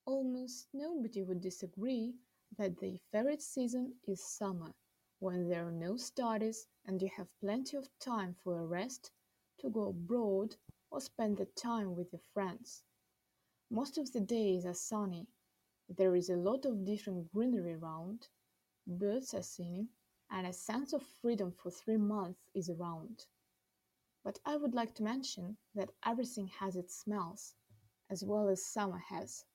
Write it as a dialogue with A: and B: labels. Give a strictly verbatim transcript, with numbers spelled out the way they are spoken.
A: Almost nobody would disagree that the favorite season is summer, when there are no studies and you have plenty of time for a rest, to go abroad, or spend the time with your friends. Most of the days are sunny, there is a lot of different greenery around, birds are singing, and a sense of freedom for three months is around. But I would like to mention that everything has its smells, as well as summer has.